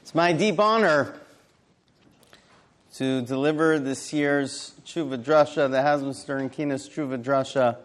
It's my deep honor to deliver this year's Tshuva Drasha, the Haslam Stern Kinas Tshuva Drasha,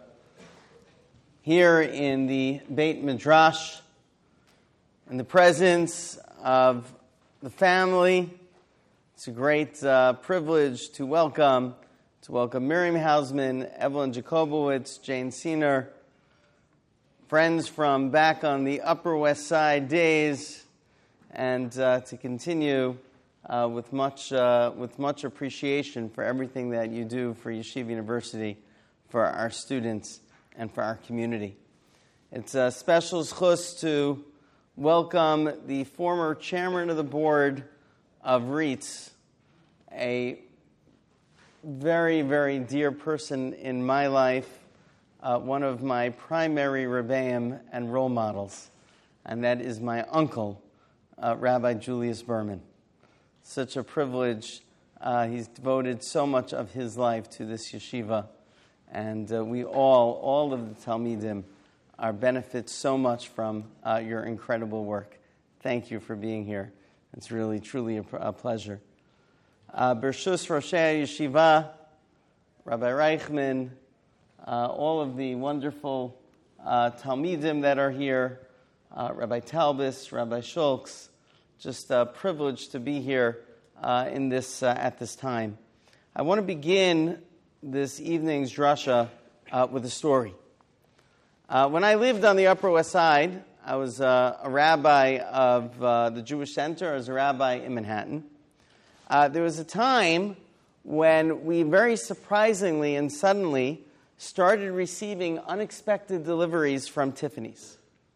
here in the Beit Midrash, in the presence of the family. It's a great privilege to welcome Miriam Hausman, Evelyn Jacobowitz, Jane Siener, friends from back on the Upper West Side days, and to continue with much appreciation for everything that you do for Yeshiva University, for our students, and for our community. It's a special zchus to welcome the former chairman of the board of REITs, a very, very dear person in my life, one of my primary rebbeim and role models, and that is my uncle, Rabbi Julius Berman. Such a privilege. He's devoted so much of his life to this yeshiva, and we all of the Talmidim, benefit so much from your incredible work. Thank you for being here. It's really, truly a pleasure. Bershus Roshei Yeshiva, Rabbi Reichman, all of the wonderful Talmidim that are here, Rabbi Talbis, Rabbi Schultz, just a privilege to be here at this time. I want to begin this evening's drasha with a story. When I lived on the Upper West Side, I was a rabbi of the Jewish Center. I was a rabbi in Manhattan. There was a time when we very surprisingly and suddenly started receiving unexpected deliveries from Tiffany's.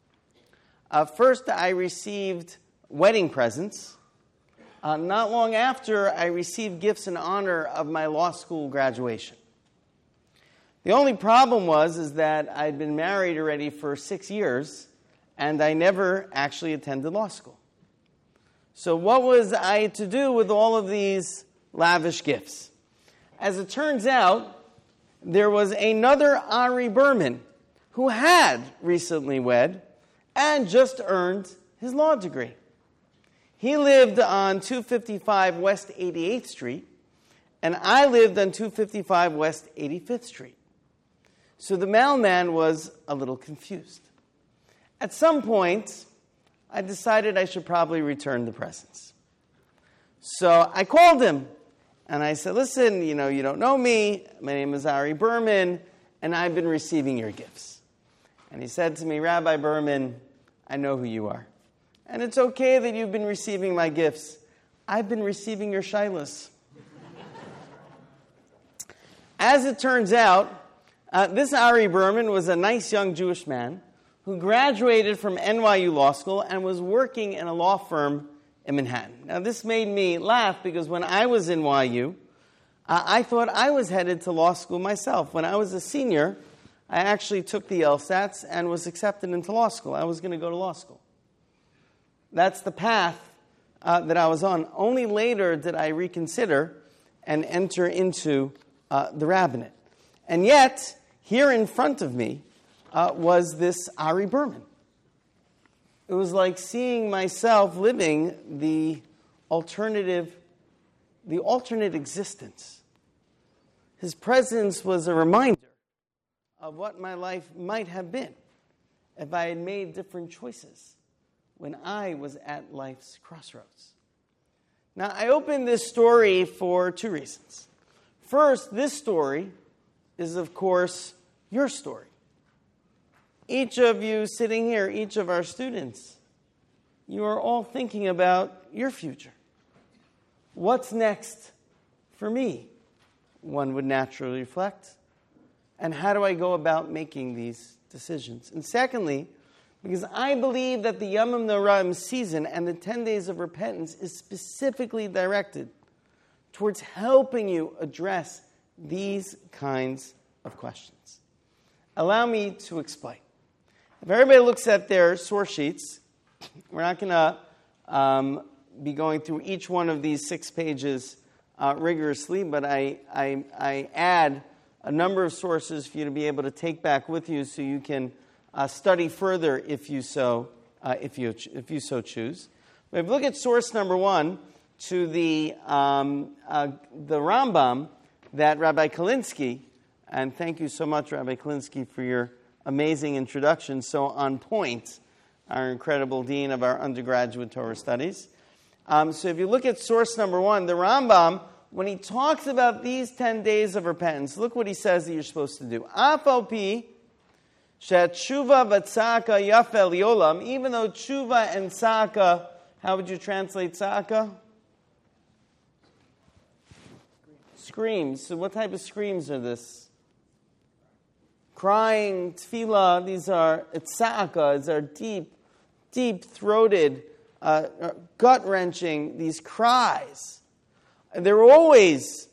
First, I received wedding presents. Not long after, I received gifts in honor of my law school graduation. The only problem is that I'd been married already for 6 years, and I never actually attended law school. So what was I to do with all of these lavish gifts? As it turns out, there was another Ari Berman who had recently wed and just earned his law degree. He lived on 255 West 88th Street, and I lived on 255 West 85th Street. So the mailman was a little confused. At some point, I decided I should probably return the presents. So I called him, and I said, listen, you don't know me. My name is Ari Berman, and I've been receiving your gifts. And he said to me, Rabbi Berman, I know who you are. And it's okay that you've been receiving my gifts. I've been receiving your shilas. As it turns out, this Ari Berman was a nice young Jewish man who graduated from NYU Law School and was working in a law firm in Manhattan. Now, this made me laugh because when I was in YU, I thought I was headed to law school myself. When I was a senior, I actually took the LSATs and was accepted into law school. I was going to go to law school. That's the path that I was on. Only later did I reconsider and enter into the rabbinate. And yet, here in front of me was this Ari Berman. It was like seeing myself living the alternate existence. His presence was a reminder of what my life might have been if I had made different choices when I was at life's crossroads. Now, I opened this story for two reasons. First, this story is, of course, your story. Each of you sitting here, each of our students, you are all thinking about your future. What's next for me? One would naturally reflect. And how do I go about making these decisions? And secondly, because I believe that the Yamim Noraim season and the 10 days of repentance is specifically directed towards helping you address these kinds of questions. Allow me to explain. If everybody looks at their source sheets, we're not going to be going through each one of these 6 pages rigorously, but I add a number of sources for you to be able to take back with you so you can study further if you so choose. But if you look at source number 1 to the Rambam that Rabbi Kalinsky, and thank you so much, Rabbi Kalinsky, for your amazing introduction, so on point, our incredible dean of our undergraduate Torah studies. So if you look at source number 1, the Rambam, when he talks about these 10 days of repentance, look what he says that you're supposed to do. Afopi she'tshuva v'tzaka yafel yolam, even though tshuva and tzaka, how would you translate tzaka? Screams. So what type of screams are this? Crying, tefillah, these are tzaka, these are deep-throated, gut-wrenching, these cries. They're always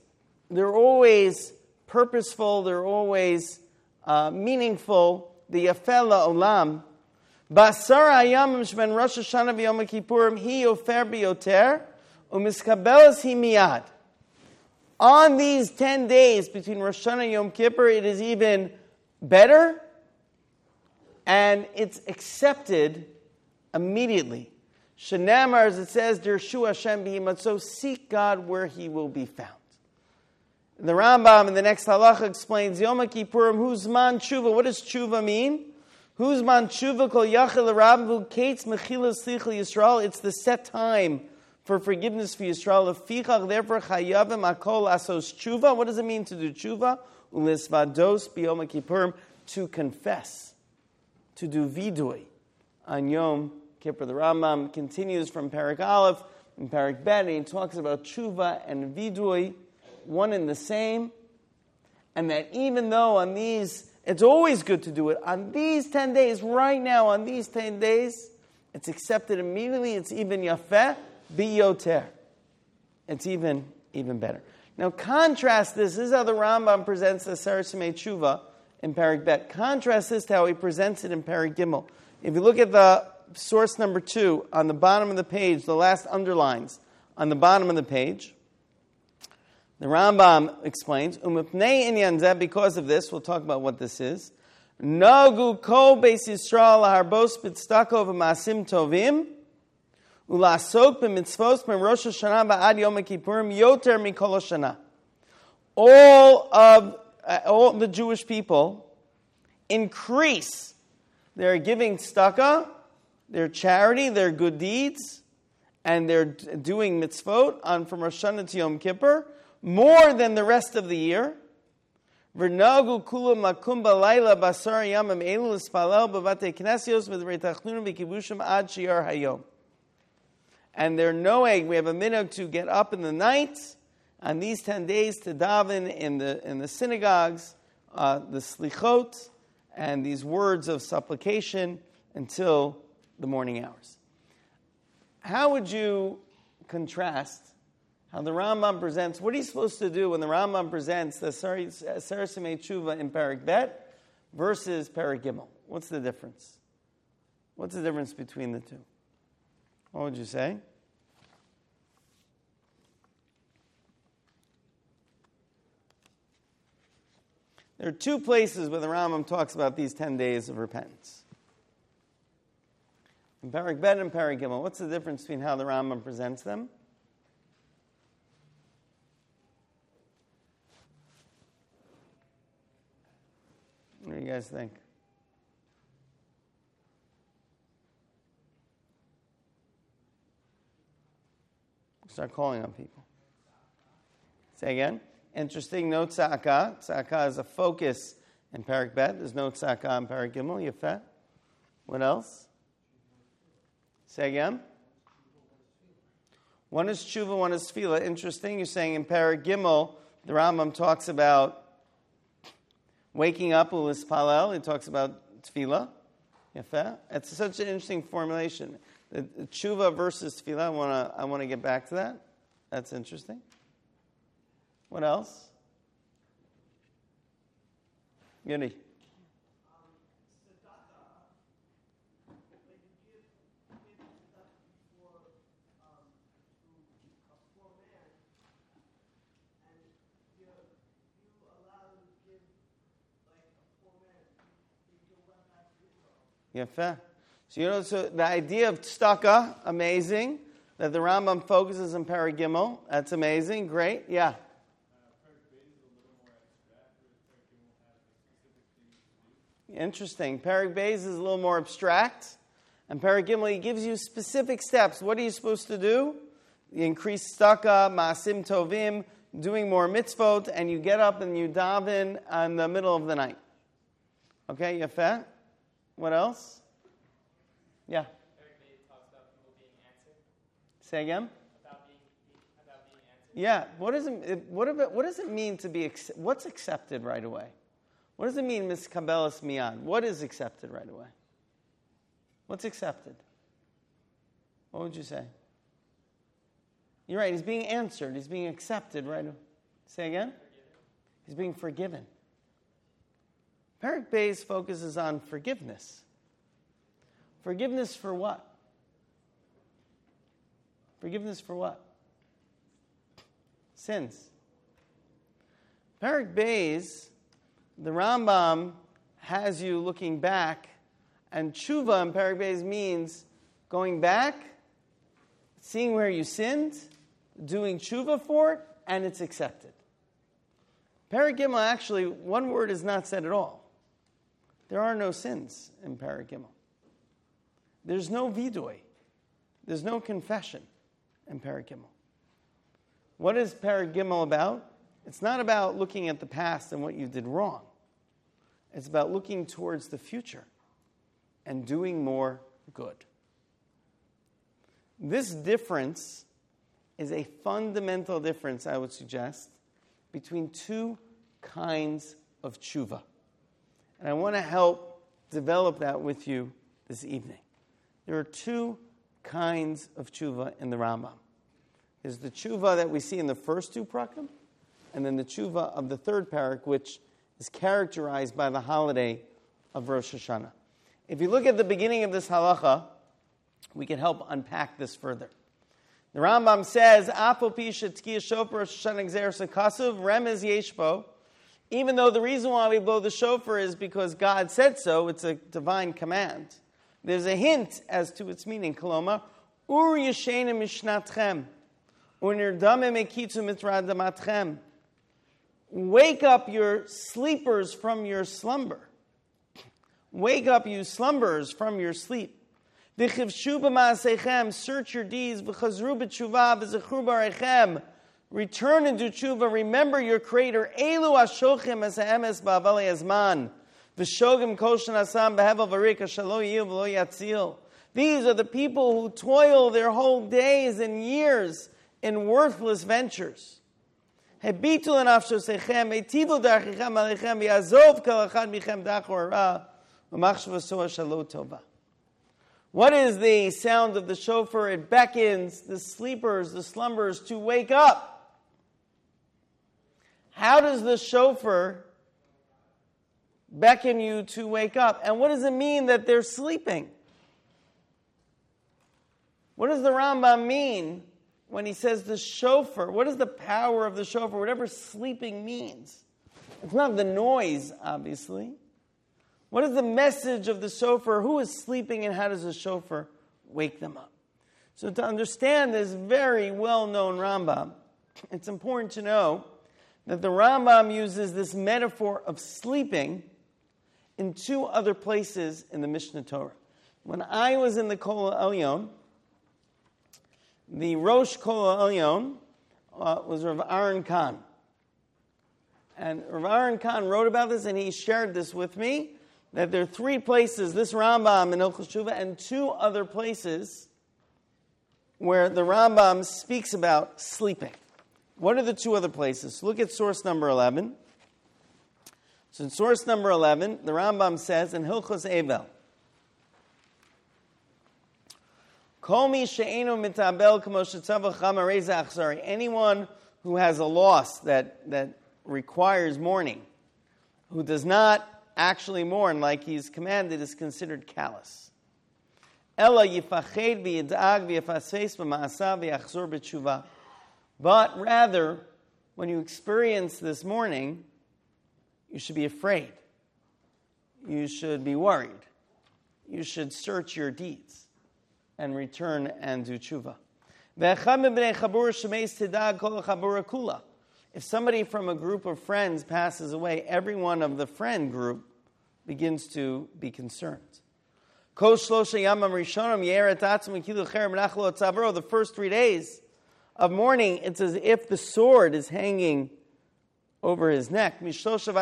purposeful, they're always meaningful. The yafel olam. Basar hayamim shben Rosh Hashanah v'Yom Kippurim hi ofer biyoter umiskabelas hi miyad. On these 10 days between Rosh Hashanah and Yom Kippur, it is even better, and it's accepted immediately. Shenamar, as it says, Dirshu Hashem b'himatzo, seek God where He will be found. The Rambam in the next halacha explains Yom Kippurim, Huzman Tshuva. What does Tshuva mean? Huzman Tshuva kol yachil rabbu kates mechilas slichel Yisrael. It's the set time for forgiveness for Yisrael. Lefichach, therefore, chayavim akol asos Tshuva. What does it mean to do Tshuva? Ulisvados b'Yom Kippurim, to confess, to do vidui on Yom Kippur. The Rambam continues from Perek Aleph and Perek Bet, and he talks about Tshuva and vidui, one and the same, and that even though on these, it's always good to do it, on these 10 days, right now, on these 10 days, it's accepted immediately, it's even yafeh biyoter. It's even better. Now contrast this is how the Rambam presents the Sefer Simei Tshuva in Perek Bet. Contrast this to how he presents it in Perek Gimel. If you look at the source number 2, on the bottom of the page, the last underlines, on the bottom of the page, the Rambam explains, Umipnei inyan zeh, because of this, we'll talk about what this is, Nagu kol beis Yisrael laharbos b'tzedakah v'maasim tovim, ulasok b'mitzvos from Rosh Hashanah v'ad Yom Kippurim yoter mikol Hashanah. All the Jewish people increase their giving tzedakah, their charity, their good deeds, and they're doing mitzvot from Rosh Hashanah to Yom Kippur more than the rest of the year. V'nagu kulam makum b'layla basar yamim elu l'spalel b'vatei knesios v'drei tachnunim v'kibushim ad shiar hayom. And they're noeg, we have a minhag to get up in the night on these 10 days to daven in the synagogues, the slichot, and these words of supplication until the morning hours. How would you contrast how the Rambam presents, what are you supposed to do when the Rambam presents the Sefer Simei Tshuva in Perek Bet versus Perek Gimel? What's the difference? What's the difference between the two? What would you say? There are 2 places where the Rambam talks about these 10 days of repentance. In Perek Bet and Perek Gimel, what's the difference between how the Rambam presents them? What do you guys think? Start calling on people. Say again. Interesting. No tzaka. Tzaka is a focus in Perek Bet. There's no tzaka in Perek Gimel. Yefeh. What else? Say again. One is tshuva, one is tefillah. Interesting. You're saying in Perek Gimel, the Rambam talks about waking up u'lispalel. He talks about tefillah. Yefeh. It's such an interesting formulation. The tshuva versus tefillah. I want to get back to that. That's interesting. What else? Yoni. Yefeh. So the idea of tzedakah, amazing. that the Rambam focuses on Perek Gimel. That's amazing. Great. Yeah. Interesting. Perek Beis is a little more abstract. And Perek Gimel, he gives you specific steps. What are you supposed to do? You increase tzedakah, ma'asim tovim, doing more mitzvot, and you get up and you daven in the middle of the night. Okay, yafeh. What else? Yeah. Say again? About being answered. Yeah. What does it mean to be? What's accepted right away? What does it mean, miskabelas miyad? What is accepted right away? What's accepted? What would you say? You're right. He's being answered. He's being accepted right away. Say again? Forgiven. He's being forgiven. Perek Beis focuses on forgiveness. Forgiveness for what? Forgiveness for what? Sins. Perek Beis, the Rambam has you looking back, and tshuva in Perek Beis means going back, seeing where you sinned, doing tshuva for it, and it's accepted. Perek Gimel, actually, one word is not said at all. There are no sins in Perek Gimel. There's no vidui. There's no confession in Perek Gimel. What is Perek Gimel about? It's not about looking at the past and what you did wrong. It's about looking towards the future and doing more good. This difference is a fundamental difference, I would suggest, between two kinds of tshuva. And I want to help develop that with you this evening. There are two kinds of tshuva in the Rambam. There's the tshuva that we see in the first two prakim, and then the tshuva of the third parak, which is characterized by the holiday of Rosh Hashanah. If you look at the beginning of this halacha, we can help unpack this further. The Rambam says, "Apo pi shetzkiya shofar Rosh Hashanah gzeras kasuv remez yeshbo." Even though the reason why we blow the shofar is because God said so, it's a divine command. There's a hint as to its meaning. Koloma, ur yeshena mishnatchem, unirdame mekitzu mitradamatchem. Wake up your sleepers from your slumber. Wake up, you slumberers, from your sleep. V'chivshu b'ma'asechem, search your deeds. V'chazru b'tshuva v'zechru b'arechem. Return and do tshuva. Remember your Creator. Elu ashochem es ha'emes ba'avalei azman. V'shogim koshan asam b'hevel v'rik ashalo yiyu v'lo yatzil. These are the people who toil their whole days and years in worthless ventures. Hebitu l'nafshosechem, eitivu darchichem alechem, v'yazov kol echad michem dachor ra, v'machshavaso shalo tova. What is the sound of the shofar? It beckons the sleepers, the slumberers, to wake up. How does the shofar beckon you to wake up? And what does it mean that they're sleeping? What does the Rambam mean when he says the shofar? What is the power of the shofar? Whatever sleeping means. It's not the noise, obviously. What is the message of the shofar? Who is sleeping and how does the shofar wake them up? So to understand this very well-known Rambam, it's important to know that the Rambam uses this metaphor of sleeping in two other places in the Mishnah Torah. When I was in the Kol Elyon, the Rosh Kol Elyon was Rav Aaron Kahn. And Rav Aaron Kahn wrote about this and he shared this with me, that there are three places, this Rambam in Hilchos Tshuva, and two other places where the Rambam speaks about sleeping. What are the two other places? Look at source number 11. So in source number 11, the Rambam says in Hilchos Evel, Kol mi she'enu mitabel k'mo shetzava chama reza achzari. Anyone who has a loss that requires mourning, who does not actually mourn like he's commanded, is considered callous. Ela yifached v'yidag v'yifasfes b'ma'asav v'yachzor b'tshuva. But rather, when you experience this mourning, you should be afraid. You should be worried. You should search your deeds and return and do tshuva. If somebody from a group of friends passes away, everyone of the friend group begins to be concerned. The first 3 days of mourning, it's as if the sword is hanging over his neck. From the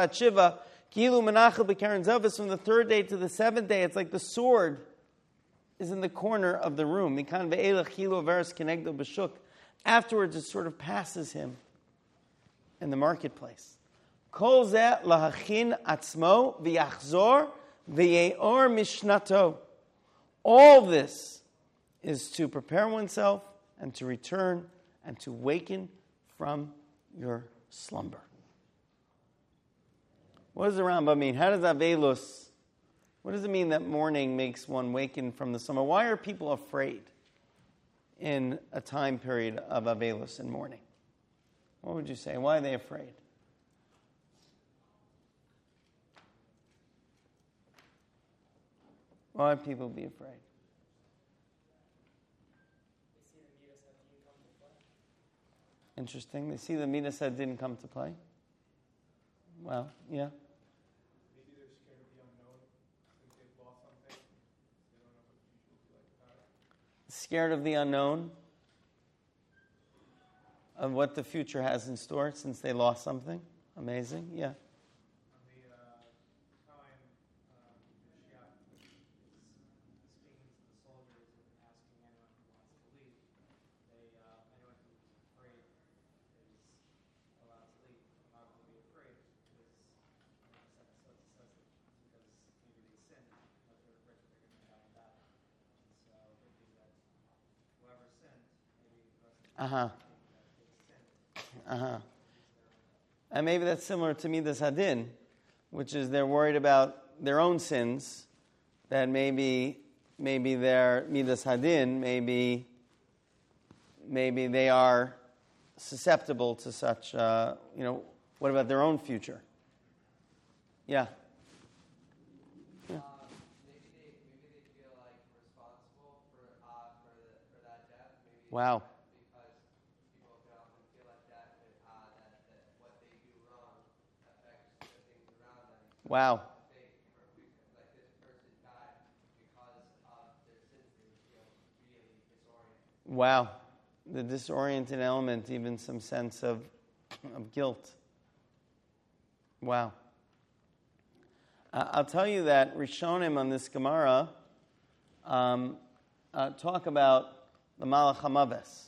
3rd day to the 7th day, it's like the sword is in the corner of the room. Afterwards, it sort of passes him in the marketplace. All this is to prepare oneself and to return and to waken from your slumber. What does the Rambam mean? How does Avelus, what does it mean that mourning makes one waken from the slumber? Why are people afraid in a time period of Avelus and mourning? What would you say? Why are they afraid? Why would people be afraid? Interesting. They see the Midas that didn't come to play. Well, yeah. Maybe they're scared of the unknown. Since they've lost something, they don't know what the future will be like about it. Scared of the unknown, of what the future has in store since they lost something. Amazing. Yeah. On the time Mashiach is speaking to the soldiers and asking anyone who wants to leave, anyone who's afraid is allowed to leave. Allowed to be afraid because because maybe they sinned, but they're afraid that they're going to die in battle. And so they think that whoever sinned, maybe the rest of the And maybe that's similar to Midas Hadin, which is they're worried about their own sins, that maybe their Midas Hadin, maybe they are susceptible to such, what about their own future? Yeah. Maybe they feel like responsible for that death. Maybe Wow. because people can often feel like that what they do wrong affects the things around them. Wow. Like this person died because of their sins, they would feel really disoriented. Wow. The disoriented element, even some sense of guilt. Wow. I'll tell you that Rishonim on this Gemara talk about the Malach HaMaves.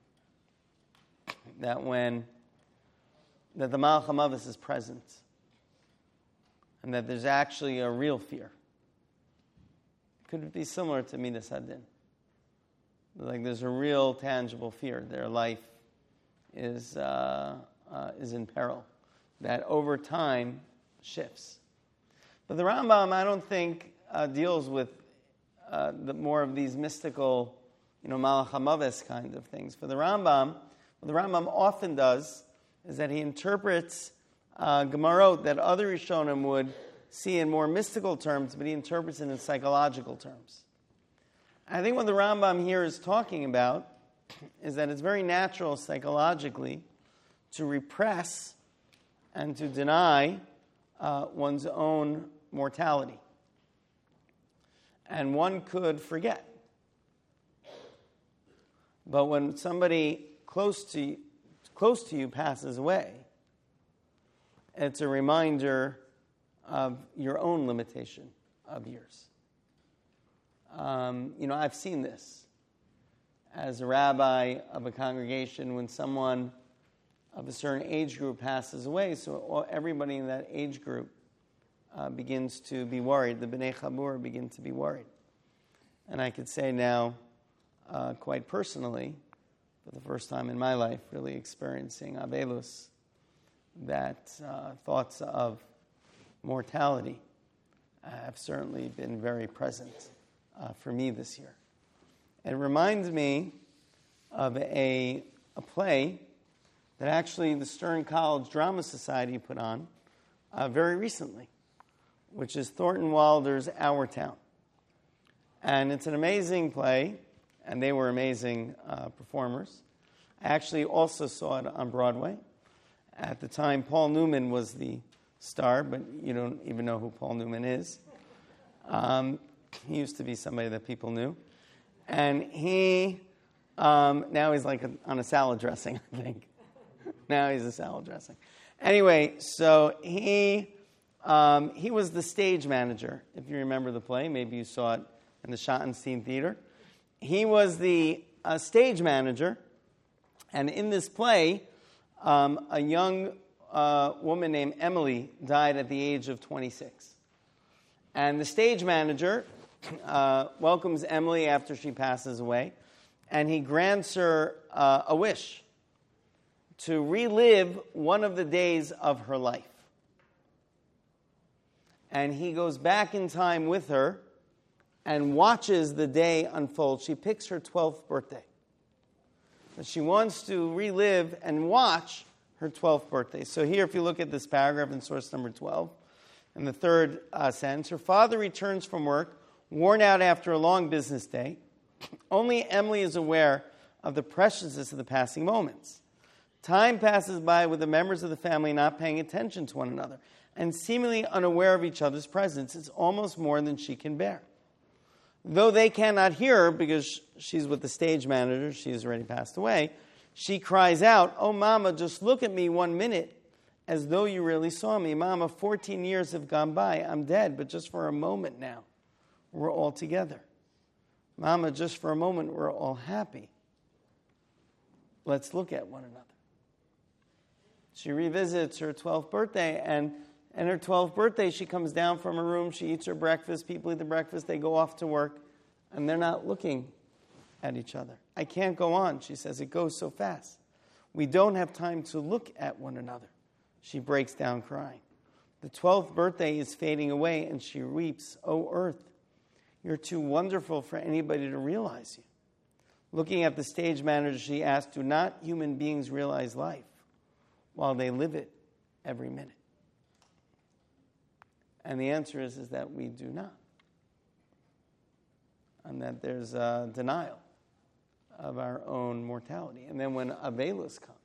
That the Malach HaMaves is present. And that there's actually a real fear. Could it be similar to Midas Hadin? Like there's a real tangible fear. Their life is in peril. That over time shifts. But the Rambam, I don't think, deals with more of these mystical, Malach HaMaves kind of things. For the Rambam, what the Rambam often does is that he interprets Gemarot that other Rishonim would see in more mystical terms, but he interprets it in psychological terms. I think what the Rambam here is talking about is that it's very natural psychologically to repress and to deny one's own mortality. And one could forget. But when somebody close to you passes away, it's a reminder of your own limitation of years. I've seen this as a rabbi of a congregation when someone of a certain age group passes away, so everybody in that age group begins to be worried. The B'nai Chabur begin to be worried. And I could say now, quite personally, for the first time in my life, really experiencing Avelus, that thoughts of mortality have certainly been very present for me this year. It reminds me of a play that actually the Stern College Drama Society put on very recently, which is Thornton Wilder's Our Town. And it's an amazing play, and they were amazing performers. I actually also saw it on Broadway. At the time, Paul Newman was the star, but you don't even know who Paul Newman is. He used to be somebody that people knew. And he, now he's like on a salad dressing, I think. Now he's a salad dressing. Anyway, so he was the stage manager, if you remember the play. Maybe you saw it in the Schottenstein Theater. He was the stage manager, and in this play, a young woman named Emily died at the age of 26. And the stage manager welcomes Emily after she passes away, and he grants her a wish to relive one of the days of her life. And he goes back in time with her and watches the day unfold. She picks her 12th birthday. But she wants to relive and watch her 12th birthday. So here, if you look at this paragraph in source number 12, in the third sentence, her father returns from work, worn out after a long business day. Only Emily is aware of the preciousness of the passing moments. Time passes by with the members of the family not paying attention to one another and seemingly unaware of each other's presence. It's almost more than she can bear. Though they cannot hear her because she's with the stage manager, she has already passed away, she cries out, "Oh, Mama, just look at me 1 minute as though you really saw me. Mama, 14 years have gone by. I'm dead, but just for a moment now, we're all together. Mama, just for a moment, we're all happy. Let's look at one another." She revisits her 12th birthday, and her 12th birthday, she comes down from her room, she eats her breakfast, people eat the breakfast, they go off to work, and they're not looking at each other. "I can't go on," she says. "It goes so fast. We don't have time to look at one another." She breaks down crying. The 12th birthday is fading away, and she weeps, "Oh, Earth, you're too wonderful for anybody to realize you." Looking at the stage manager, she asks, "Do not human beings realize life while they live it every minute?" And the answer is that we do not. And that there's a denial of our own mortality. And then when Avelus comes,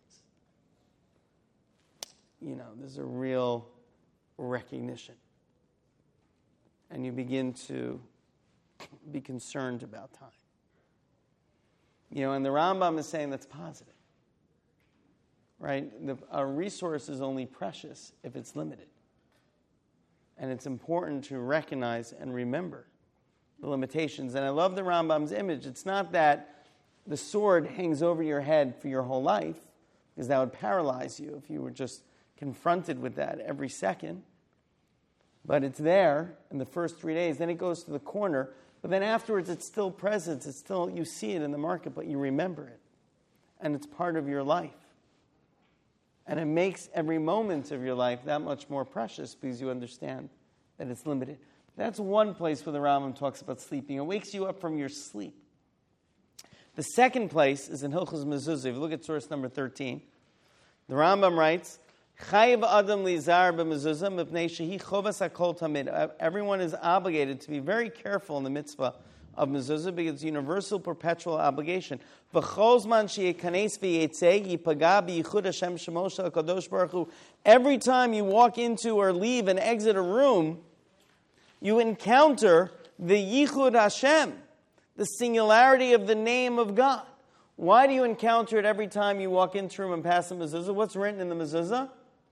there's a real recognition. And you begin to be concerned about time. And the Rambam is saying that's positive. Right? Our resource is only precious if it's limited. And it's important to recognize and remember the limitations. And I love the Rambam's image. It's not that the sword hangs over your head for your whole life, because that would paralyze you if you were just confronted with that every second. But it's there in the first 3 days. Then it goes to the corner. But then afterwards, it's still present. It's still, you see it in the market, but you remember it. And it's part of your life. And it makes every moment of your life that much more precious because you understand that it's limited. That's one place where the Rambam talks about sleeping. It wakes you up from your sleep. The second place is in Hilchos Mezuzah. If you look at source number 13, the Rambam writes, "Chayiv adam lizar b'mezuzah mipnei shehi chovas hakol tamid." Everyone is obligated to be very careful in the mitzvah of mezuzah because it's universal, perpetual obligation. V'chol zman she'yikanes v'yetzeh yipaga b'yichud Hashem shemo shel HaKadosh Baruch Hu. Every time you walk into or leave and exit a room, you encounter the Yichud Hashem, the singularity of the name of God. Why do you encounter it every time you walk into a room and pass the mezuzah? What's written in the mezuzah?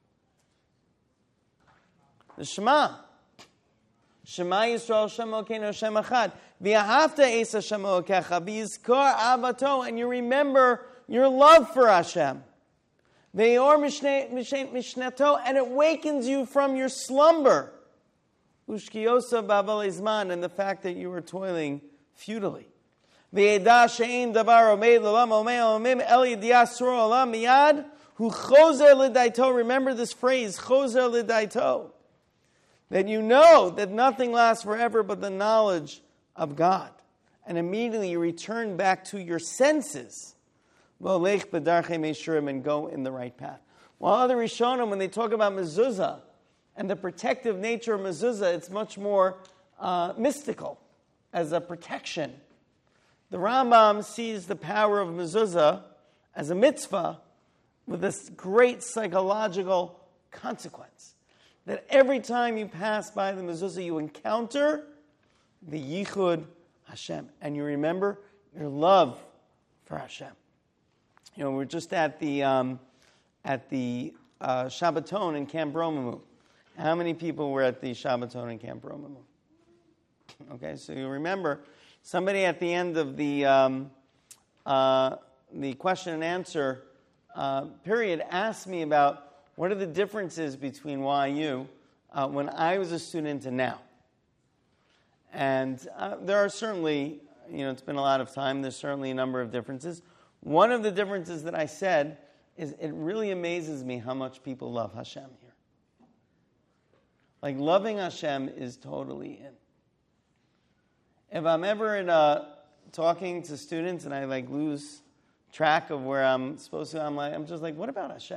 The Shema. Shema Yisrael Shem Elokeinu Shem Echad. V'ahavta es Hashem Elokecha v'yizkor avato. And you remember your love for Hashem. Ve'yor mishneto. And it wakens you from your slumber. Ushkiyosa b'aval izman. And the fact that you were toiling futilely. Ve'edah she'ein davar omeid l'olam omei el yidiyah sur olam miyad hu chozer l'daito. Remember this phrase, chozer l'daito. That you know that nothing lasts forever but the knowledge of God. And immediately you return back to your senses. And go in the right path. While other Rishonim, when they talk about mezuzah and the protective nature of mezuzah, it's much more mystical as a protection. The Rambam sees the power of mezuzah as a mitzvah with this great psychological consequence. That every time you pass by the mezuzah, you encounter the Yichud Hashem. And you remember your love for Hashem. You know, we're just at the Shabbaton in Camp Romamu. How many people were at the Shabbaton in Camp Romamu? Okay, so you remember somebody at the end of the question and answer period asked me about what are the differences between YU when I was a student and now. And there are certainly, it's been a lot of time, there's certainly a number of differences. One of the differences that I said is it really amazes me how much people love Hashem here. Like, loving Hashem is totally in. If I'm ever talking to students and I lose track of where I'm supposed to, I'm just like, what about Hashem?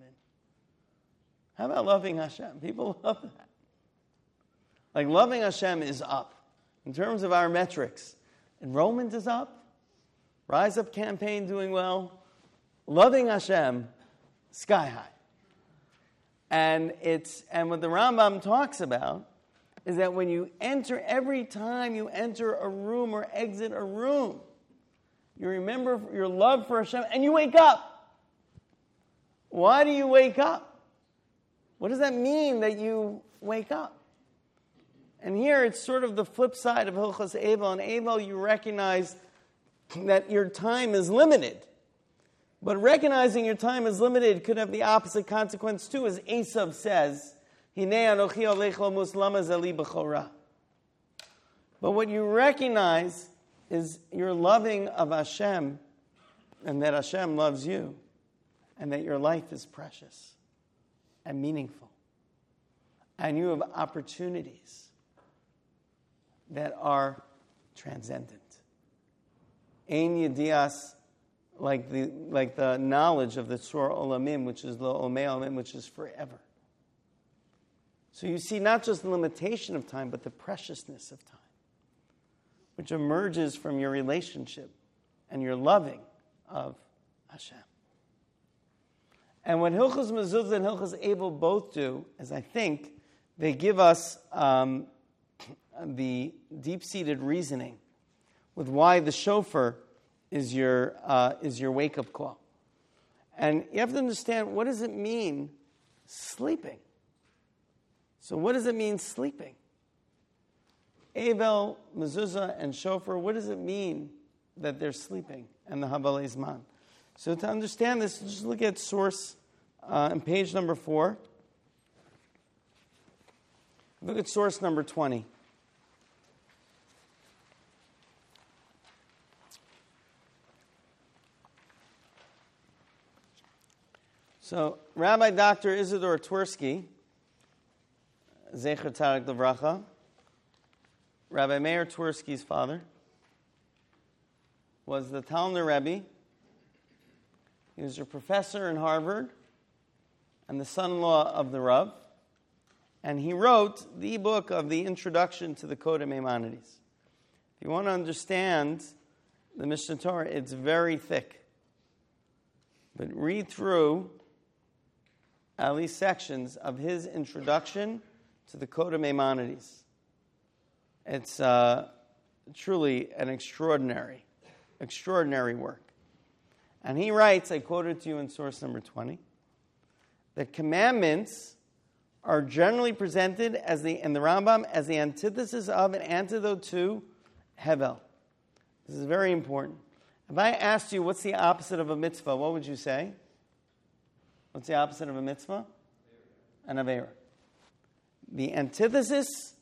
How about loving Hashem? People love that. Like, loving Hashem is up. In terms of our metrics, enrollment is up, Rise Up campaign doing well, loving Hashem, sky high. And what the Rambam talks about is that when you enter, every time you enter a room or exit a room, you remember your love for Hashem and you wake up. Why do you wake up? What does that mean that you wake up? And here it's sort of the flip side of Hilchos Eivel. In Eivel you recognize that your time is limited. But recognizing your time is limited could have the opposite consequence too, as Esav says, Hinei anochi olech lo muslama zeli b'chora. But what you recognize is your loving of Hashem, and that Hashem loves you, and that your life is precious and meaningful. And you have opportunities that are transcendent. Ein yedias, like the knowledge of the Tzur Olamim, which is Lo Omei Olamim, which is forever. So you see not just the limitation of time, but the preciousness of time, which emerges from your relationship and your loving of Hashem. And what Hilchos Mezuzah and Hilchos Eivel both do is, I think, they give us the deep-seated reasoning with why the shofar is your wake-up call. And you have to understand, what does it mean sleeping? So what does it mean sleeping? Eivel, mezuzah, and shofar, what does it mean that they're sleeping? And the Habalei Zman. So to understand this, just look at source on page number 4. Look at source number 20. So Rabbi Dr. Isidore Twersky, Zecher Tzaddik Livracha, Rabbi Meir Twersky's father, was the Talmud Rebbe. He was a professor in Harvard and the son-in-law of the Rav. And he wrote the book of the introduction to the Code of Maimonides. If you want to understand the Mishnah Torah, it's very thick. But read through at least sections of his introduction to the Code of Maimonides. It's truly an extraordinary work. And he writes, I quoted to you in source number 20, that commandments are generally presented in the Rambam as the antithesis of, an antidote to, Hevel. This is very important. If I asked you what's the opposite of a mitzvah, what would you say? What's the opposite of a mitzvah? An aveira. The antithesis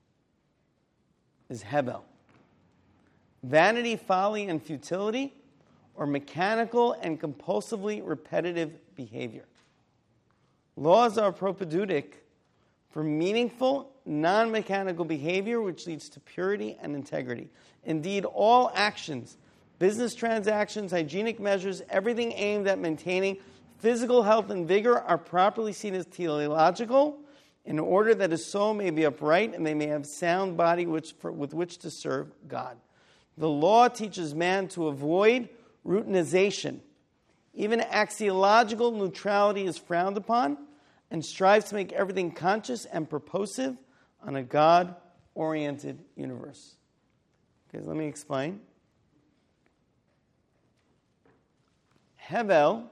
is Hevel. Vanity, folly, and futility, or mechanical and compulsively repetitive behavior. Laws are propedeutic for meaningful, non-mechanical behavior which leads to purity and integrity. Indeed, all actions, business transactions, hygienic measures, everything aimed at maintaining physical health and vigor are properly seen as teleological, in order that his soul may be upright and they may have sound body with which to serve God. The law teaches man to avoid routinization. Even axiological neutrality is frowned upon and strives to make everything conscious and purposive on a God-oriented universe. Okay, let me explain. Hevel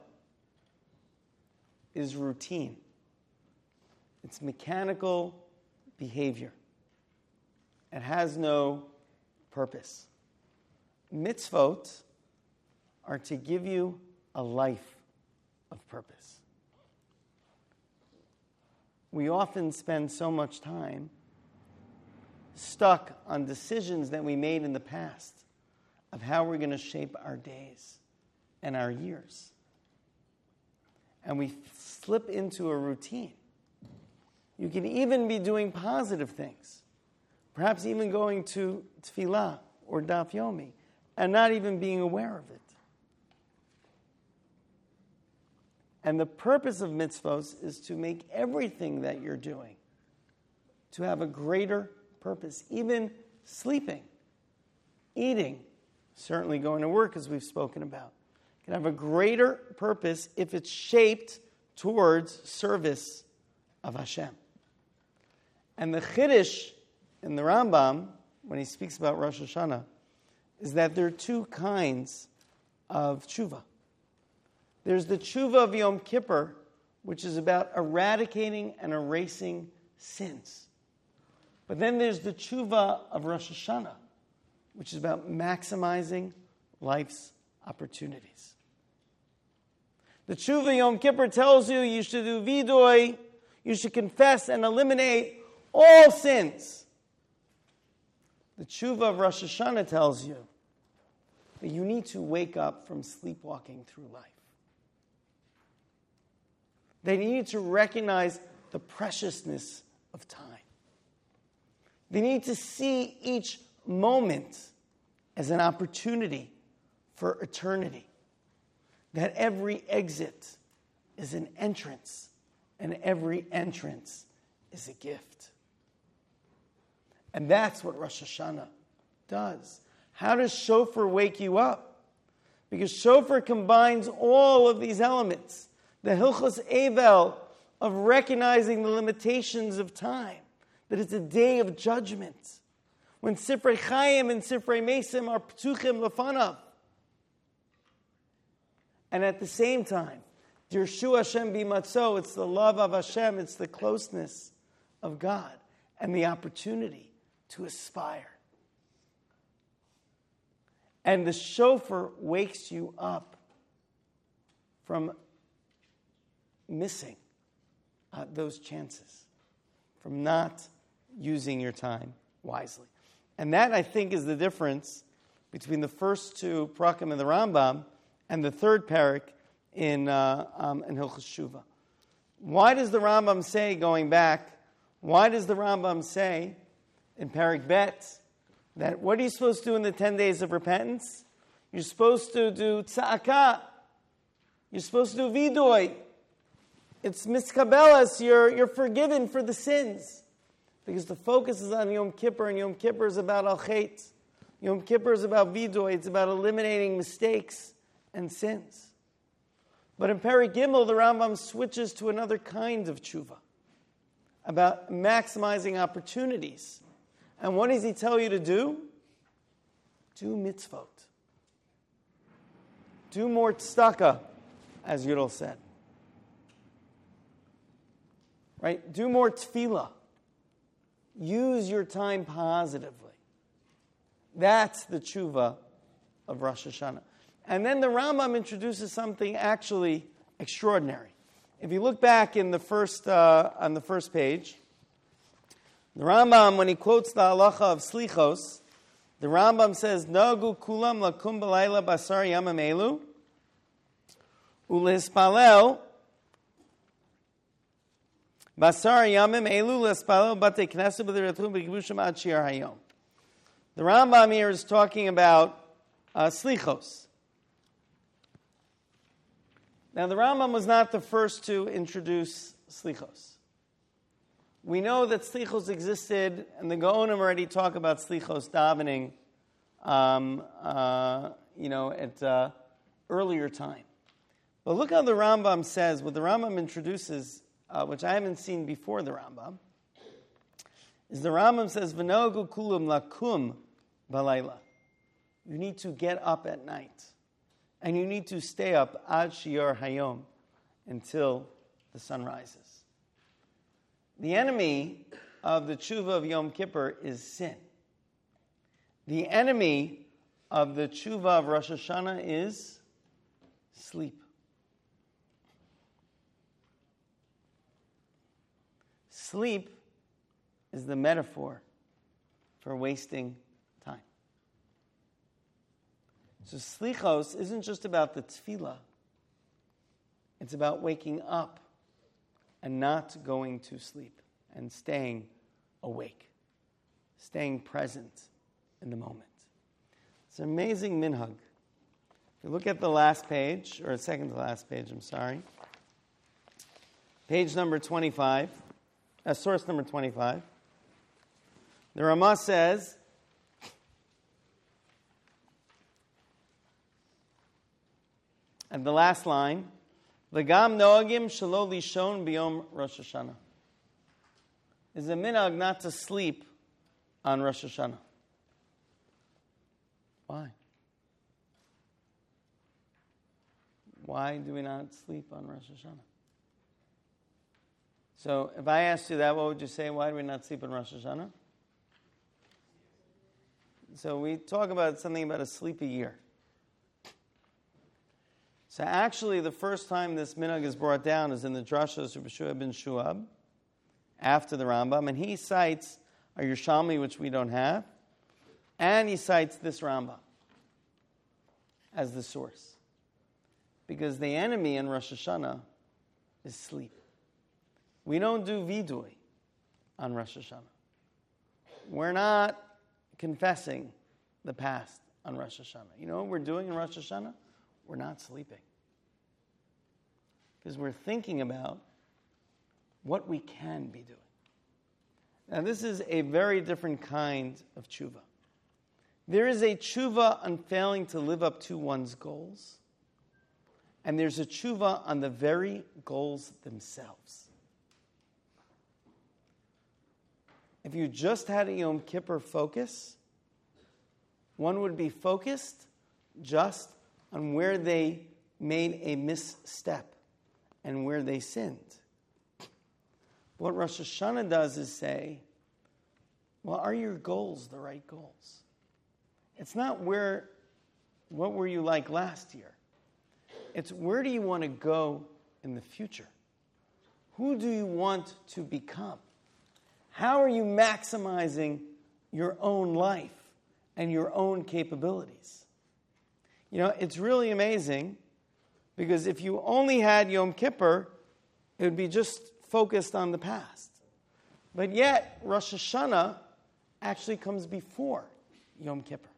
is routine. It's mechanical behavior. It has no purpose. Mitzvot are to give you a life of purpose. We often spend so much time stuck on decisions that we made in the past of how we're going to shape our days and our years. And we slip into a routine. You can even be doing positive things, perhaps even going to tefillah or daf yomi, and not even being aware of it. And the purpose of mitzvos is to make everything that you're doing to have a greater purpose. Even sleeping, eating, certainly going to work, as we've spoken about, can have a greater purpose if it's shaped towards service of Hashem. And the Chiddush in the Rambam, when he speaks about Rosh Hashanah, is that there are two kinds of tshuva. There's the tshuva of Yom Kippur, which is about eradicating and erasing sins. But then there's the tshuva of Rosh Hashanah, which is about maximizing life's opportunities. The tshuva Yom Kippur tells you you should do vidoy, you should confess and eliminate all sins. The tshuva of Rosh Hashanah tells you that you need to wake up from sleepwalking through life. They need to recognize the preciousness of time. They need to see each moment as an opportunity for eternity. That every exit is an entrance, and every entrance is a gift. And that's what Rosh Hashanah does. How does Shofar wake you up? Because Shofar combines all of these elements. The Hilchos Evel of recognizing the limitations of time, that it's a day of judgment. When Sifrei Chaim and Sifrei Mesim are ptuchim lefanav. And at the same time, Dirshu Hashem bimatzo, it's the love of Hashem, it's the closeness of God, and the opportunity to aspire. And the shofar wakes you up from missing those chances, from not using your time wisely. And that, I think, is the difference between the first two prakim in the Rambam and the third parak in Hilchos Shuvah. Why does the Rambam say, going back, why does the Rambam say in Parak Bet that what are you supposed to do in the 10 days of repentance? You're supposed to do tza'akah. You're supposed to do vidoy. It's miskabelas. You're forgiven for the sins. Because the focus is on Yom Kippur, and Yom Kippur is about al-chet. Yom Kippur is about vidoy. It's about eliminating mistakes and sins. But in Perek Gimel, the Rambam switches to another kind of tshuva, about maximizing opportunities. And what does he tell you to do? Do mitzvot. Do more tzedakah, as Yudel said. Right? Do more tefillah. Use your time positively. That's the tshuva of Rosh Hashanah. And then the Rambam introduces something actually extraordinary. If you look back in the first on the first page, the Rambam, when he quotes the halacha of slichos, the Rambam says, "Nagu kulam lakum b'layla basar yamim elu ulehispalel basar yamim elu lehispalel batei knesset b'diretum b'kibushim ad shiur hayom." The Rambam here is talking about slichos. Now, the Rambam was not the first to introduce slichos. We know that slichos existed, and the Gaonim already talk about slichos davening at earlier time. But look how the Rambam says, what the Rambam introduces, which I haven't seen before the Rambam, is the Rambam says, V'nogu kulam lakum balayla. You need to get up at night. And you need to stay up ad shior hayom, until the sun rises. The enemy of the tshuva of Yom Kippur is sin. The enemy of the tshuva of Rosh Hashanah is sleep. Sleep is the metaphor for wasting time. So slichos isn't just about the tefillah. It's about waking up and not going to sleep and staying awake, staying present in the moment. It's an amazing minhag. If you look at the last page, or second to last page, I'm sorry, page number 25, source number 25, the Ramah says, at the last line, V'gam noagim shelo lishon biyom Rosh Hashanah. Is a minhag not to sleep on Rosh Hashanah. Why? Why do we not sleep on Rosh Hashanah? So if I asked you that, what would you say? Why do we not sleep on Rosh Hashanah? So we talk about something about a sleepy year. So actually, the first time this minhag is brought down is in the Drashos of Yeshua ben Shuab, after the Rambam, and he cites a Yerushalmi, which we don't have, and he cites this Rambam as the source. Because the enemy in Rosh Hashanah is sleep. We don't do vidui on Rosh Hashanah. We're not confessing the past on Rosh Hashanah. You know what we're doing in Rosh Hashanah? We're not sleeping. Because we're thinking about what we can be doing. Now, this is a very different kind of tshuva. There is a tshuva on failing to live up to one's goals, and there's a tshuva on the very goals themselves. If you just had a Yom Kippur focus, one would be focused just on where they made a misstep and where they sinned. What Rosh Hashanah does is say, well, are your goals the right goals? It's not what were you like last year? It's where do you want to go in the future? Who do you want to become? How are you maximizing your own life and your own capabilities? You know, it's really amazing because if you only had Yom Kippur, it would be just focused on the past. But yet, Rosh Hashanah actually comes before Yom Kippur.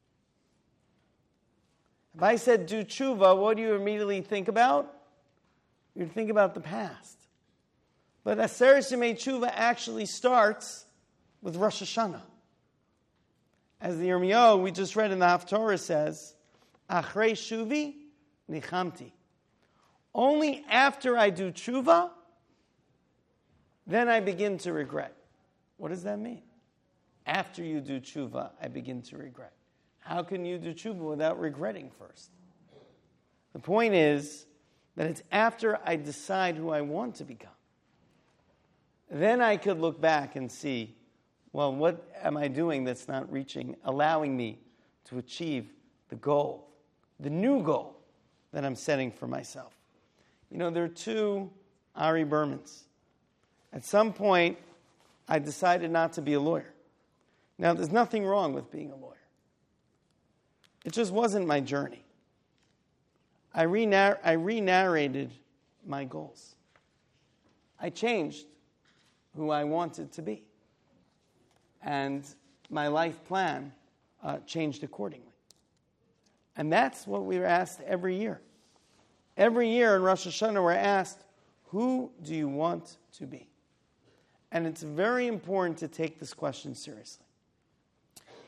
If I said do tshuva, what do you immediately think about? You'd think about the past. But Aseret Yemei Tshuva actually starts with Rosh Hashanah. As the Yirmiyahu we just read in the Haftorah says, Achrei Shuvi Nichamti. Only after I do tshuva, then I begin to regret. What does that mean? After you do tshuva, I begin to regret. How can you do tshuva without regretting first? The point is that it's after I decide who I want to become. Then I could look back and see, well, what am I doing that's not allowing me to achieve the goal, the new goal that I'm setting for myself. You know, there are two Ari Bermans. At some point, I decided not to be a lawyer. Now, there's nothing wrong with being a lawyer. It just wasn't my journey. I re-narrated my goals. I changed who I wanted to be. And my life plan changed accordingly. And that's what we were asked every year. Every year in Rosh Hashanah, we're asked, who do you want to be? And it's very important to take this question seriously.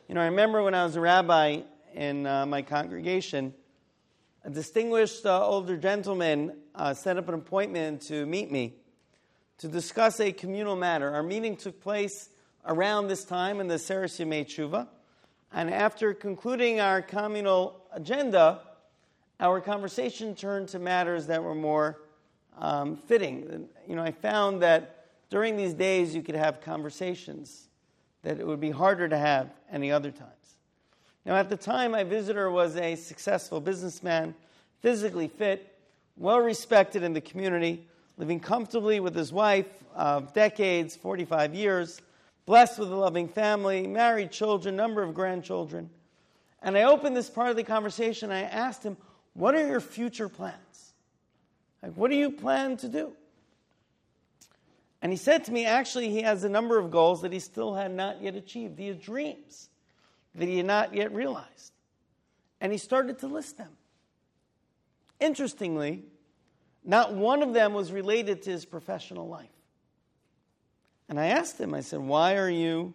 I remember when I was a rabbi in my congregation, a distinguished older gentleman set up an appointment to meet me to discuss a communal matter. Our meeting took place around this time in the Seres Yemei Tshuva, and after concluding our communal agenda, our conversation turned to matters that were more fitting. I found that during these days you could have conversations that it would be harder to have any other times. Now, at the time, my visitor was a successful businessman, physically fit, well-respected in the community, living comfortably with his wife of decades, 45 years, blessed with a loving family, married children, number of grandchildren. And I opened this part of the conversation, and I asked him, what are your future plans? What do you plan to do? And he said to me, actually, he has a number of goals that he still had not yet achieved. He had dreams that he had not yet realized. And he started to list them. Interestingly, not one of them was related to his professional life. And I asked him, I said, why don't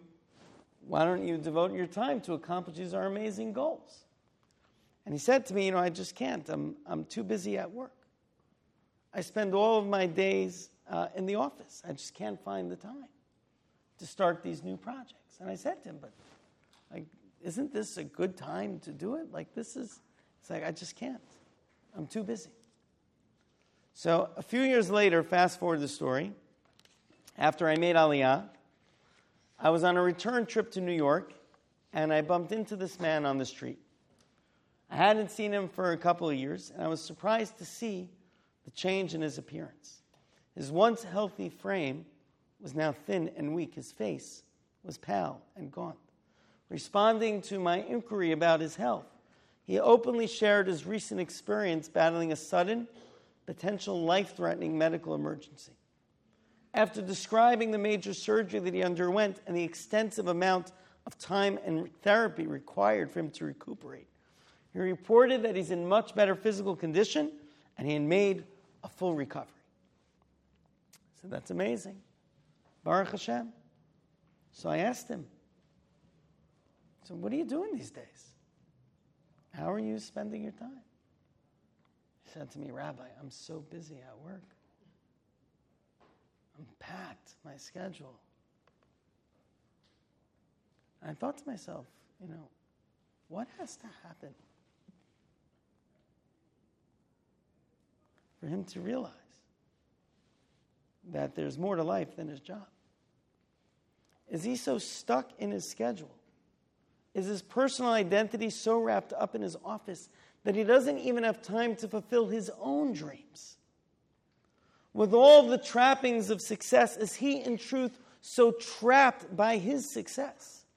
you devote your time to accomplish these amazing goals? And he said to me, I just can't. I'm too busy at work. I spend all of my days in the office. I just can't find the time to start these new projects. And I said to him, but isn't this a good time to do it? It's like, I just can't. I'm too busy. So a few years later, fast forward the story, after I made Aliyah, I was on a return trip to New York, and I bumped into this man on the street. I hadn't seen him for a couple of years, and I was surprised to see the change in his appearance. His once healthy frame was now thin and weak. His face was pale and gaunt. Responding to my inquiry about his health, he openly shared his recent experience battling a sudden, potential life-threatening medical emergency. After describing the major surgery that he underwent and the extensive amount of time and therapy required for him to recuperate, he reported that he's in much better physical condition and he had made a full recovery. So that's amazing. Baruch Hashem. So I asked him, so what are you doing these days? How are you spending your time? He said to me, Rabbi, I'm so busy at work. I'm packed, my schedule. And I thought to myself, what has to happen for him to realize that there's more to life than his job? Is he so stuck in his schedule? Is his personal identity so wrapped up in his office that he doesn't even have time to fulfill his own dreams? With all the trappings of success, is he in truth so trapped by his success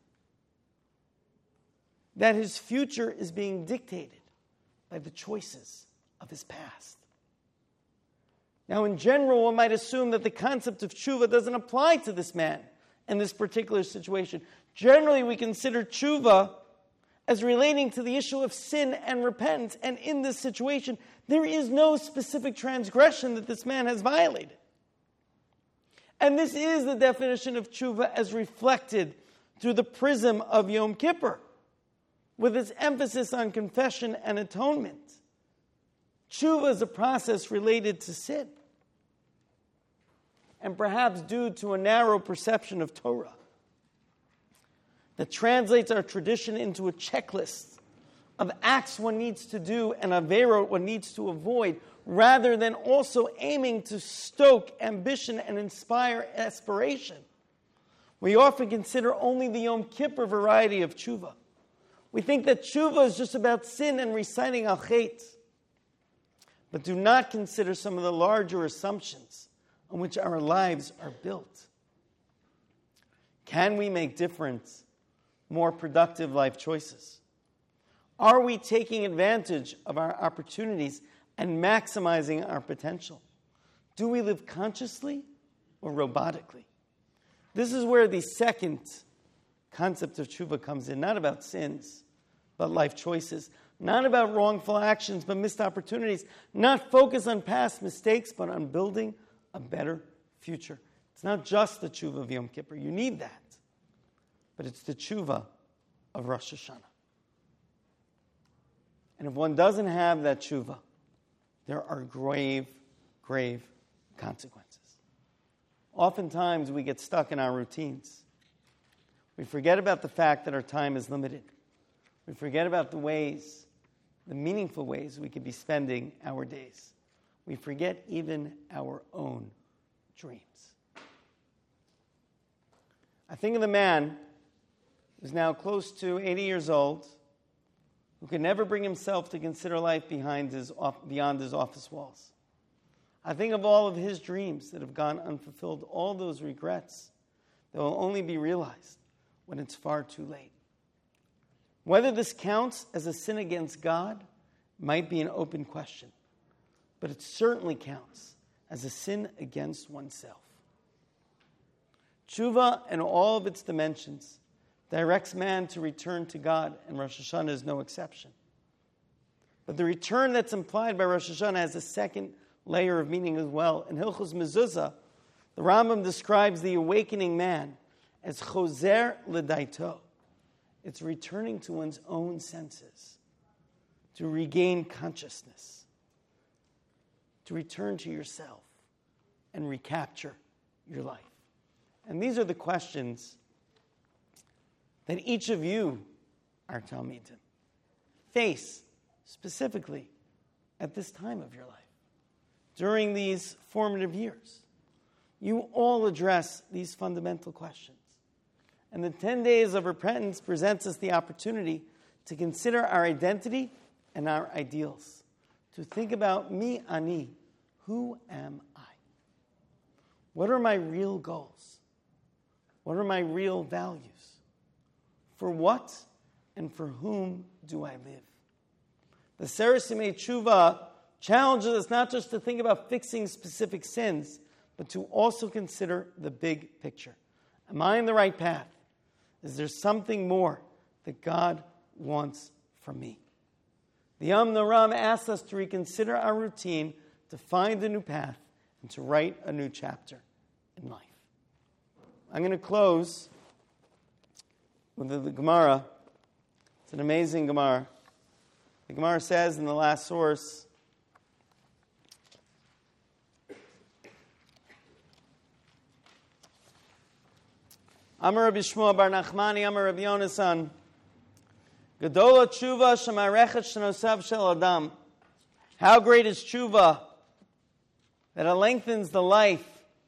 that his future is being dictated by the choices of his past? Now, in general, one might assume that the concept of tshuva doesn't apply to this man in this particular situation. Generally, we consider tshuva as relating to the issue of sin and repentance. And in this situation, there is no specific transgression that this man has violated. And this is the definition of tshuva as reflected through the prism of Yom Kippur, with its emphasis on confession and atonement. Tshuva is a process related to sin, and perhaps due to a narrow perception of Torah that translates our tradition into a checklist of acts one needs to do and averot one needs to avoid, rather than also aiming to stoke ambition and inspire aspiration. We often consider only the Yom Kippur variety of tshuva. We think that tshuva is just about sin and reciting al chet, but do not consider some of the larger assumptions on which our lives are built. Can we make different, more productive life choices? Are we taking advantage of our opportunities and maximizing our potential? Do we live consciously or robotically? This is where the second concept of tshuva comes in, not about sins, but life choices. Not about wrongful actions, but missed opportunities. Not focus on past mistakes, but on building a better future. It's not just the tshuva of Yom Kippur. You need that. But it's the tshuva of Rosh Hashanah. And if one doesn't have that tshuva, there are grave, grave consequences. Oftentimes we get stuck in our routines. We forget about the fact that our time is limited. We forget about the meaningful ways we could be spending our days. We forget even our own dreams. I think of the man who's now close to 80 years old, who could never bring himself to consider life beyond his office walls. I think of all of his dreams that have gone unfulfilled, all those regrets that will only be realized when it's far too late. Whether this counts as a sin against God might be an open question, but it certainly counts as a sin against oneself. Tshuva and all of its dimensions directs man to return to God, and Rosh Hashanah is no exception. But the return that's implied by Rosh Hashanah has a second layer of meaning as well. In Hilchos Mezuzah, the Rambam describes the awakening man as chozer l'daito. It's returning to one's own senses, to regain consciousness, to return to yourself and recapture your life. And these are the questions that each of you, our Talmidim, face specifically at this time of your life. During these formative years, you all address these fundamental questions. And the 10 days of repentance presents us the opportunity to consider our identity and our ideals, to think about mi ani, who am I? What are my real goals? What are my real values? For what and for whom do I live? The Seres Yemei Tshuva challenges us not just to think about fixing specific sins, but to also consider the big picture. Am I in the right path? Is there something more that God wants from me? The Naram asks us to reconsider our routine, to find a new path, and to write a new chapter in life. I'm going to close with the Gemara. It's an amazing Gemara. The Gemara says in the last source, Amar Rabbi Shmuel bar Nachmani, Amar Rabbi Yonasan, Gedola tshuva shemarechet shenosav shel adam. How great is tshuva that it lengthens the life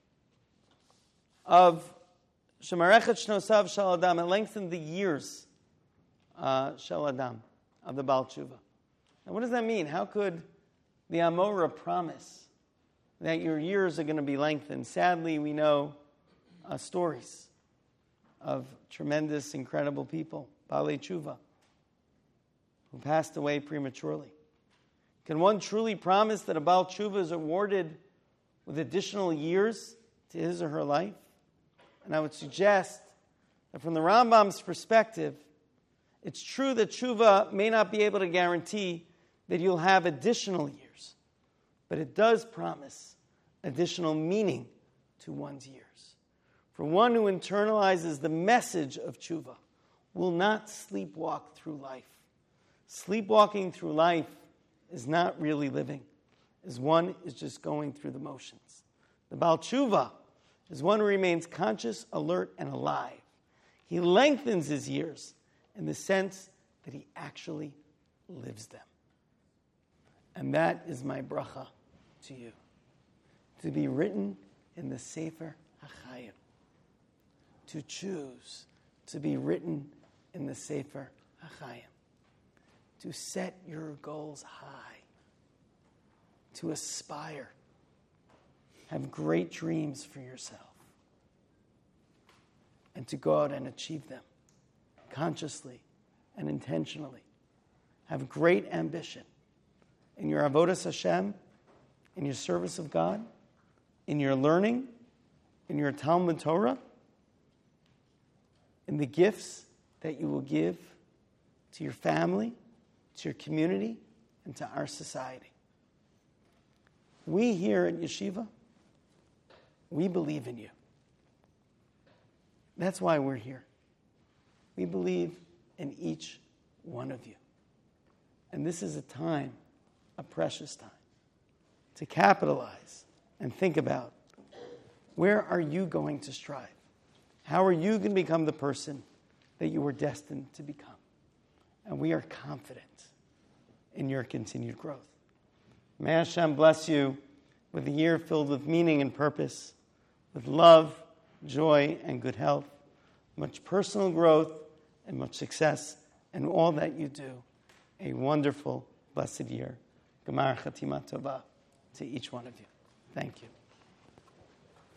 of shemarechet shenosav shel adam. It lengthens the years shel adam, of the Baal Tshuva. Now what does that mean? How could the Amora promise that your years are going to be lengthened? Sadly, we know stories of tremendous, incredible people, Baalei Tshuva, who passed away prematurely. Can one truly promise that a Baal Tshuva is awarded with additional years to his or her life? And I would suggest that from the Rambam's perspective, it's true that Tshuva may not be able to guarantee that you'll have additional years, but it does promise additional meaning to one's years. For one who internalizes the message of tshuva will not sleepwalk through life. Sleepwalking through life is not really living, as one is just going through the motions. The Baal Tshuva is one who remains conscious, alert, and alive. He lengthens his years in the sense that he actually lives them. And that is my bracha to you, to be written in the Sefer HaChaim. To choose to be written in the Sefer HaChaim. To set your goals high. To aspire. Have great dreams for yourself. And to go out and achieve them consciously and intentionally. Have great ambition in your avodas Hashem, in your service of God, in your learning, in your Talmud Torah, in the gifts that you will give to your family, to your community, and to our society. We here at Yeshiva, we believe in you. That's why we're here. We believe in each one of you. And this is a time, a precious time, to capitalize and think about, where are you going to strive? How are you going to become the person that you were destined to become? And we are confident in your continued growth. May Hashem bless you with a year filled with meaning and purpose, with love, joy, and good health, much personal growth, and much success in all that you do. A wonderful, blessed year. Gemar Chatima Tova to each one of you. Thank you.